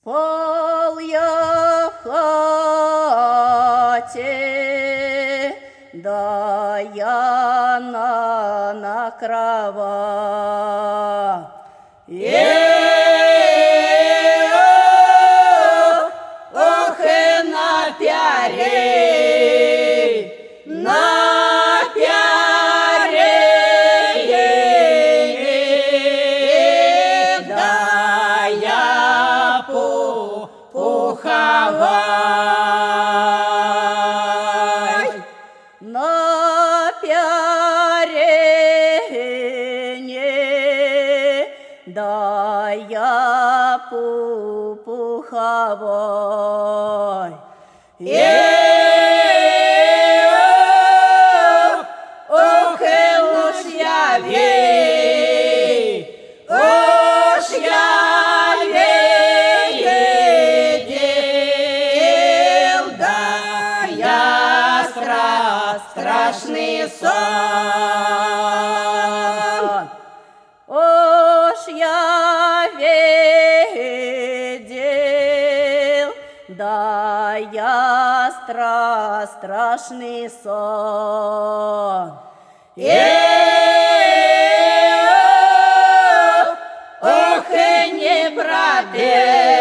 Пал я в хате, да я на кровать. Ох, и напяри, да я пуховай на пярене, да я пуховай. Ох, и уж я видел, да я страшный сон. Уж я видел, да я страшный сон. Ох, и не пропел.